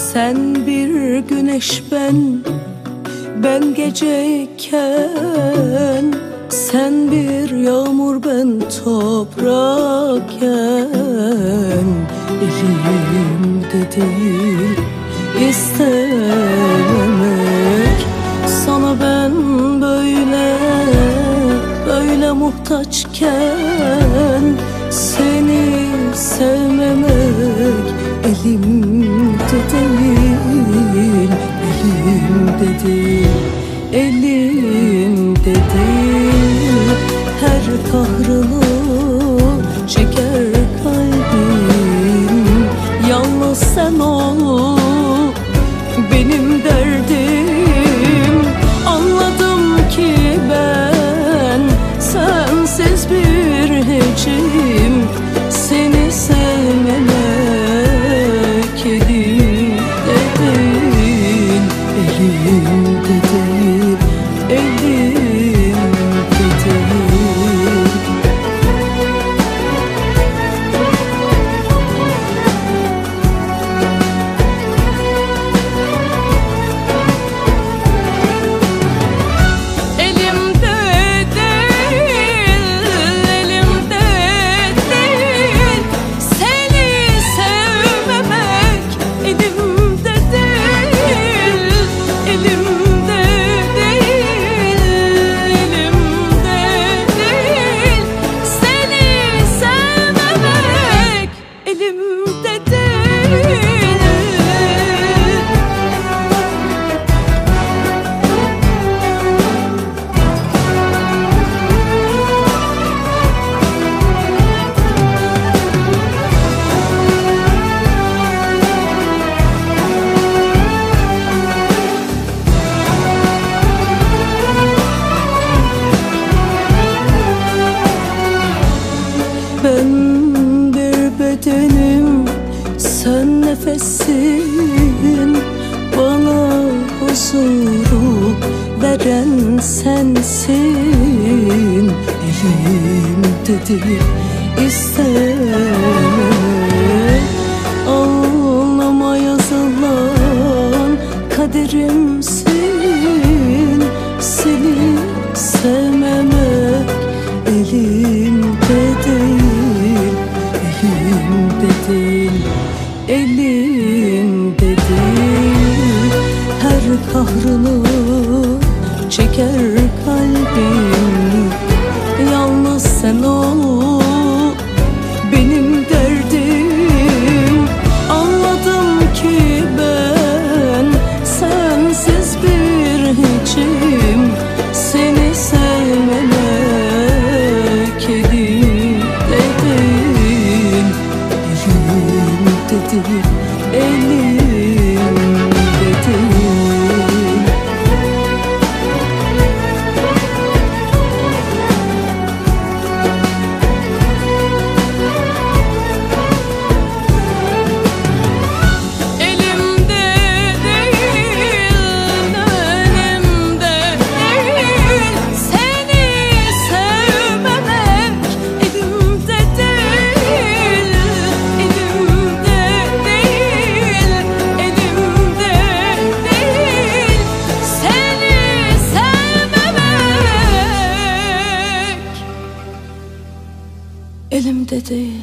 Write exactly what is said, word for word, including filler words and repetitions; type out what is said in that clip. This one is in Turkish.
Sen bir güneş, ben ben geceyken, sen bir yağmur, ben toprakken, elimde değil istemek. Sana ben böyle böyle muhtaçken, seni sevmemek elimde değil, elimde değil, elimde değil. Her kahrını çeker kalbim, yalnız sen ol benim derdim. Anladım ki ben sensiz bir hiçim, seni sevmemek elimde değil, elimde değil, elimde değil. Ben bir bedenim, sen nefesin, bana huzuru veren sensin. Elimde değil istememek, ağlama yazılan kaderimsin. Seni sevmemek elimde değil, elimde değil, elimde değil. Her kahrını çeker kalbim, yalnız sen ol benim derdim. Anladım ki ben sensiz bir hiçim, seni sevmemek elimde değil, elimde değil, elimde değil. Elimde değil.